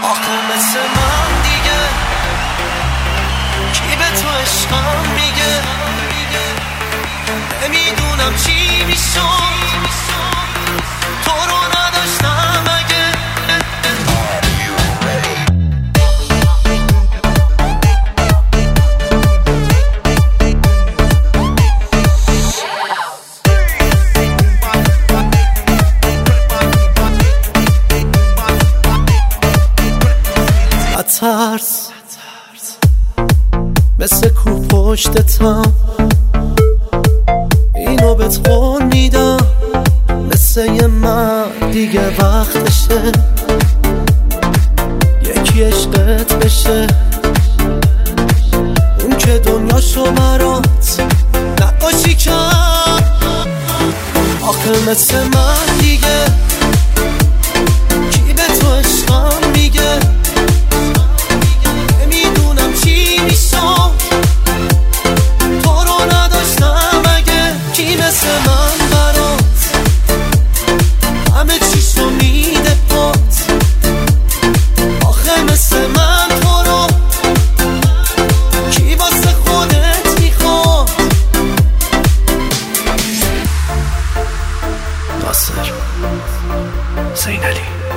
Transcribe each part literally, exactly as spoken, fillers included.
آخه مثل من دیگه کی به تو عشقم میگه؟ نمیدونم چی میشم تو رو نداشتم اگه. ترس مثل کو پشتتم اینو بهت قول میدم، مثل یه مرد دیگه وقتشه یکی عشقت بشه. اون که دنیاشو برات نقاشی کرد، آخه مثل من دیگه کی به تو عشقم میگه؟ مثل من برات همه چیشو میده پات، آخه مثل من تو رو کی واسه خودت میخواد؟ ناصر زینالی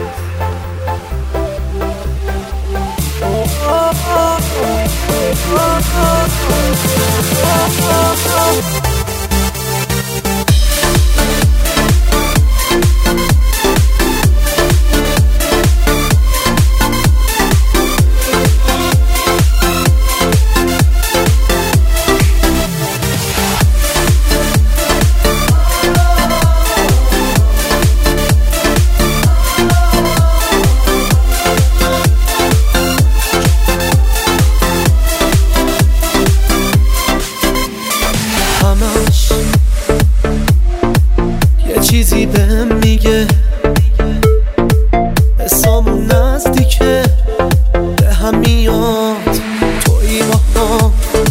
چیزی بهم میگه حسامون نزدیکه به هم میاد توی با هم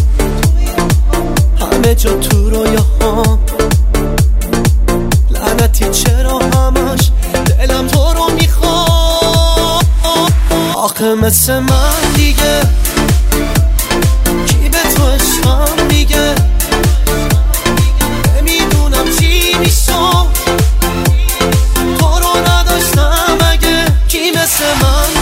همه جا تو رویاهام. لعنتی چرا همش دلم تو رو میخواد؟ آخه مثل من دیگه کی به تو عشقم میگه؟ نمیدونم چی میشم مثل من